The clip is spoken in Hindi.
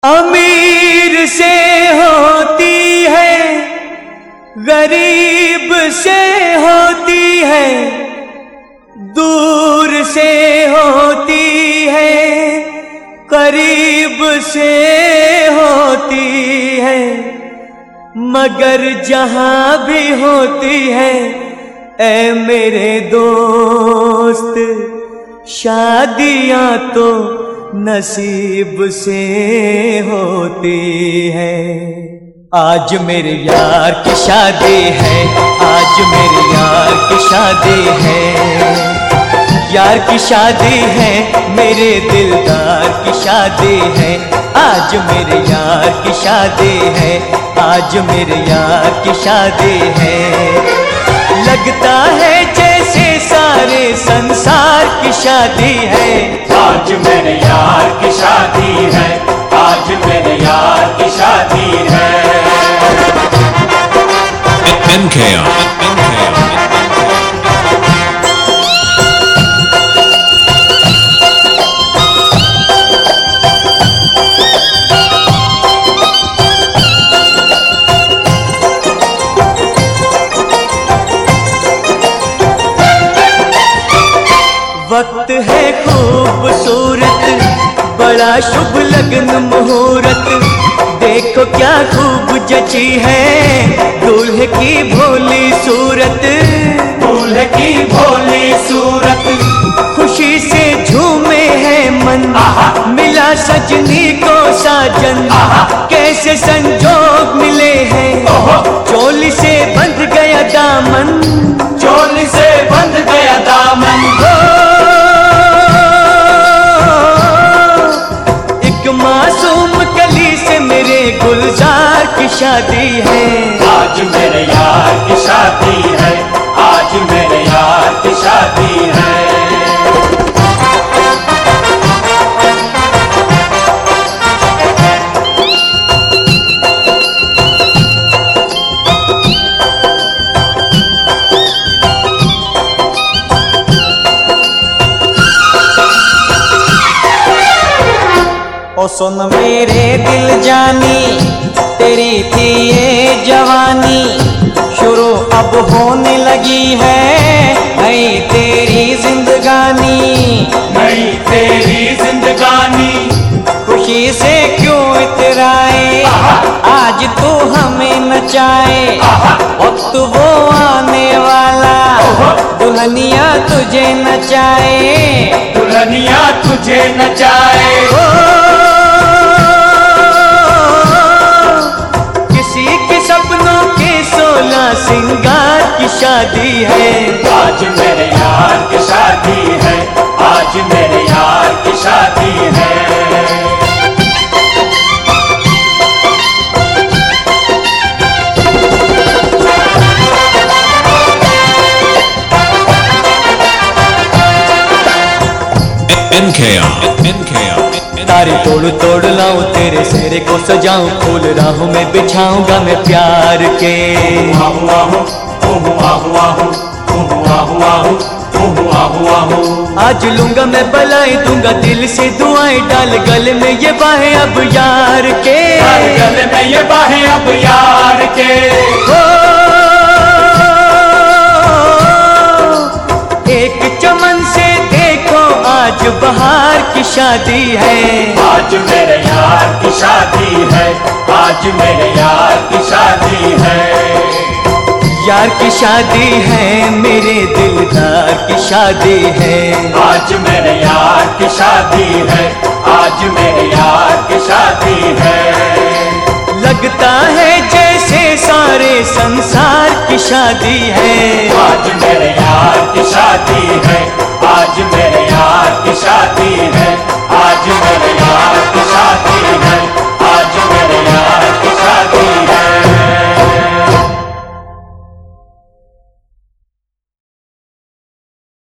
अमीर से होती है, गरीब से होती है, दूर से होती है, करीब से होती है, मगर जहां भी होती है ऐ मेरे दोस्त, शादियां तो नसीब से होती है। आज मेरे यार की शादी है, आज मेरे यार की शादी है, यार की शादी है, मेरे दिलदार की शादी है। आज मेरे यार की शादी है, आज मेरे यार की शादी है। लगता है जैसे सारे संसार की शादी है। आज मेरे यार की शादी है, आज मेरे यार की शादी है। MKR वक्त है खूबसूरत, बड़ा शुभ लगन मुहूर्त, देखो क्या खूब जची है दूल्हे की भोली सूरत, दूल्हे की भोली सूरत। खुशी से झूमे है मन, मिला सजनी को साजन, कैसे संजोग मिले हैं, चोली से बंध गया दामन, चोली से बंध गया दामन। मासूम कली से मेरे गुलजार की शादी है। आज मेरे यार की शादी है, आज मेरे यार की शादी है। ओ सुन मेरे दिल जानी, तेरी थी ये जवानी, शुरू अब होने लगी है नई तेरी जिंदगानी, नई तेरी जिंदगानी। खुशी से क्यों इतराए, आज तू हमें नचाए, वक्त वो आने वाला दुल्हनिया तुझे नचाए, दुल्हनिया तुझे नचाए। सपनों के 16 सिंगार की शादी है। आज मेरे यार की शादी है, आज मेरे यार की शादी है। MKR तारी तोड़ तोड़ लाऊं, तेरे सेहरे को सजाऊं, फूल राहों में बिछाऊंगा मैं प्यार के। आहू आहू आहू आहू आहू आहू आहू आहू आहू। आज लूंगा मैं बलाई, दूंगा दिल से दुआएं, डाल गले में ये बाहें अब यार के, डाल गले में ये बाहें अब यार के। एक चमन से देखो आज बहार की शादी है। आज मेरे यार की शादी है, आज मेरे यार की शादी है। यार की शादी है, मेरे दिलदार की शादी है। आज मेरे यार की शादी है, आज मेरे यार की शादी है। लगता है जैसे सारे संसार की शादी है। आज मेरे यार की शादी है, आज मेरे यार की शादी है, आज मेरे